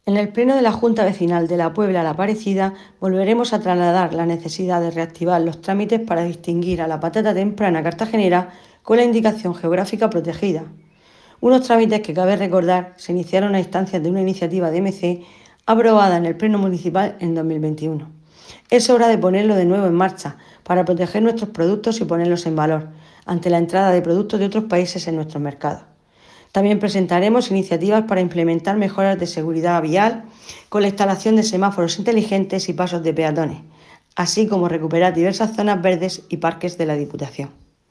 En el pleno de la Junta Vecinal de la Puebla La Parecida volveremos a trasladar la necesidad de reactivar los trámites para distinguir a la patata temprana cartagenera con la indicación geográfica protegida. Unos trámites que, cabe recordar, se iniciaron a instancias de una iniciativa de MC aprobada en el Pleno Municipal en 2021. Es hora de ponerlo de nuevo en marcha para proteger nuestros productos y ponerlos en valor ante la entrada de productos de otros países en nuestros mercados. También presentaremos iniciativas para implementar mejoras de seguridad vial con la instalación de semáforos inteligentes y pasos de peatones, así como recuperar diversas zonas verdes y parques de la Diputación.